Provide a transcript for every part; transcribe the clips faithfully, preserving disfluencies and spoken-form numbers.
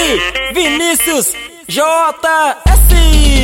M C Vinícius J S.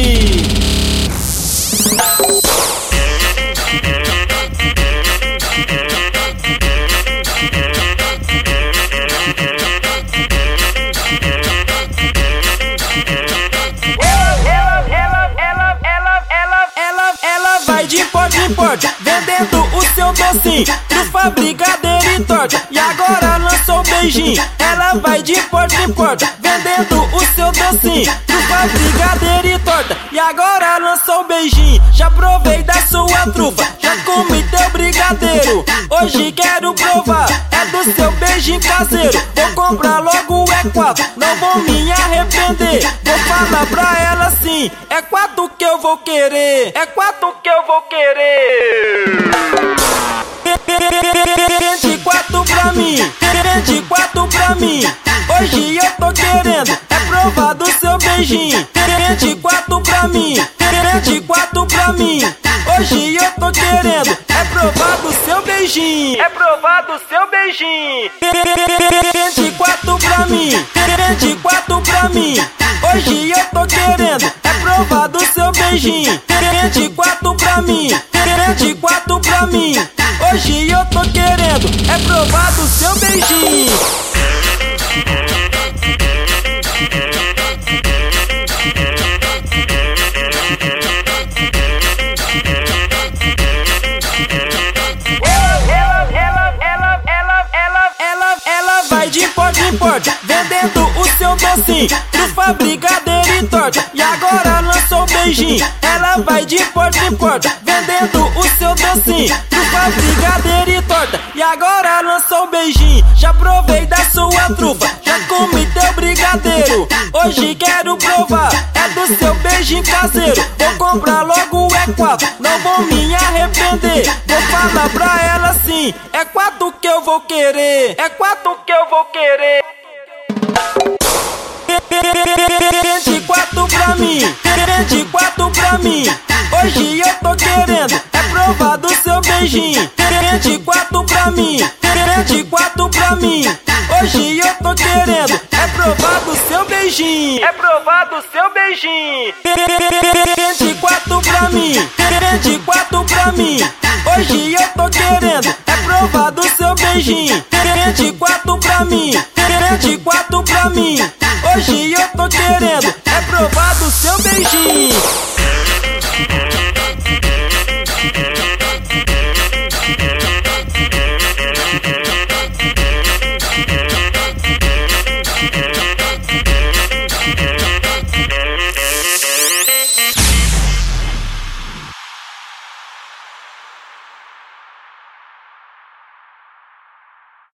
De porte em porte, vendendo o seu docinho pro fabricadeiro e torta. E agora lançou o beijinho. Ela vai de porte em porte, vendendo o seu docinho pro fabricadeiro e torta. E agora lançou o beijinho. Já provei da sua trufa, já comi teu brigadeiro. Hoje quero provar, é do seu beijinho caseiro. Vou comprar logo é quatro, não vou me arrepender. Vou falar pra ela assim, é quatro que eu vou querer, é quatro que eu vou querer. Vende quatro pra mim, vende quatro pra mim. Hoje eu tô querendo, é provar do seu beijinho. Vende quatro pra mim, vende quatro pra mim. Hoje eu tô querendo, é provar do seu beijinho. É provar do seu beijinho. Vende quatro pra mim, vende quatro pra mim. Hoje eu tô querendo, é provar do seu beijinho. Vende quatro pra mim, vende quatro pra mim. Hoje eu tô querendo, é provar do seu beijinho. De porte em porte, vendendo o seu docinho pro fabricadeiro e torta. E agora lançou o beijinho. Ela vai de porte em porte, vendendo o seu docinho pro fabricadeiro e torta. E agora lançou o beijinho. Já provei da sua trufa, já comi teu brigadeiro. Hoje quero provar, é do seu beijinho caseiro. Vou comprar logo é quatro, não vou me arrepender. Vou falar pra ela assim, é quatro que eu vou querer, é quatro que eu vou querer. Vende quatro pra mim, vende quatro pra mim. Hoje eu tô querendo, é provar do seu beijinho. Vende quatro pra mim, vende quatro pra mim. Hoje eu tô querendo, é provar do seu beijinho. É provar do seu beijinho. Vende quatro pra mim, vende quatro pra mim. Hoje eu tô querendo, é provar do seu beijinho. Vende quatro pra mim, vende quatro pra mim. Hoje eu tô querendo, é provar do seu beijinho.